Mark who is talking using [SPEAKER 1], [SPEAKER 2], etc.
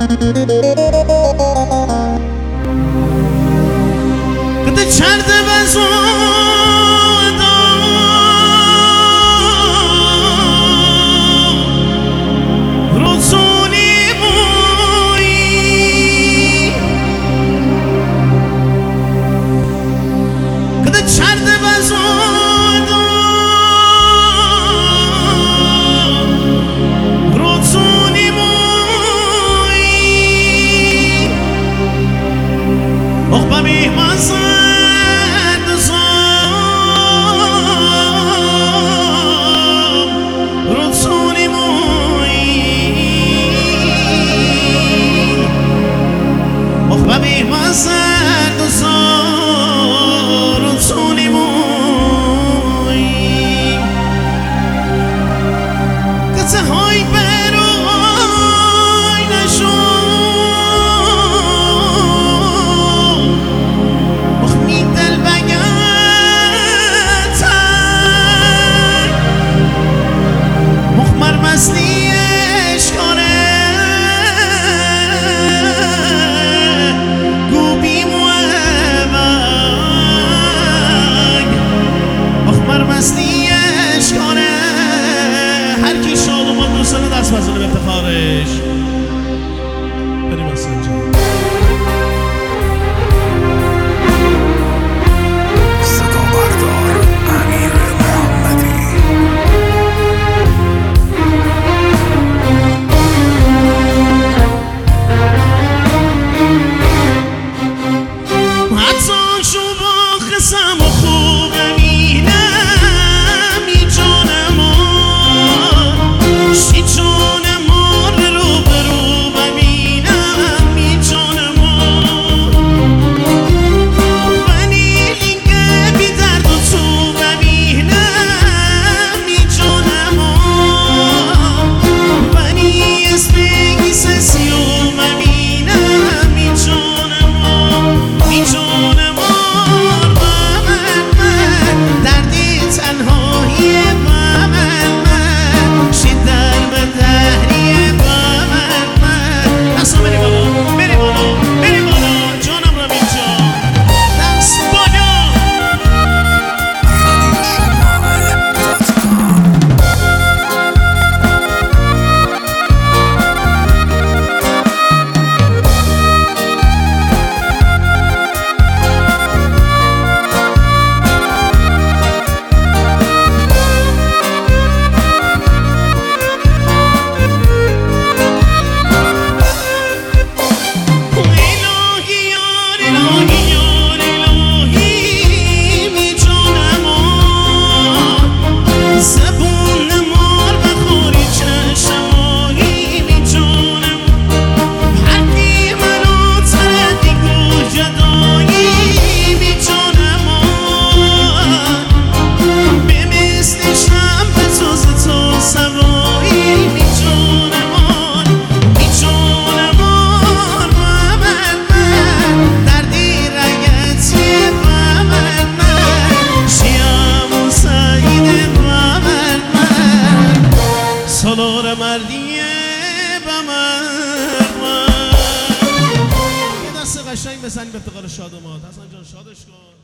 [SPEAKER 1] Gdy czarny bez فضل به افتخارش بریم اصلا
[SPEAKER 2] صدا بردار امیر محمدی.
[SPEAKER 1] حتی شو با خسم و خوبم اینم ای جانم شی جانم رو برو ببینم ای جانم بنی لینگه بی درد و تو ببینم ای جانم بنی اسپیگی سسی و ببینم ای جانم ای جانم دردی تنهایی با من شدر به دهری با من دست بری بالا بری بالا بری بالا جانم رو اینجا دست بالا سالار مردیه به من یه دست قشنگ بزنیم به افتخار شادمات حسن جان شادش کن.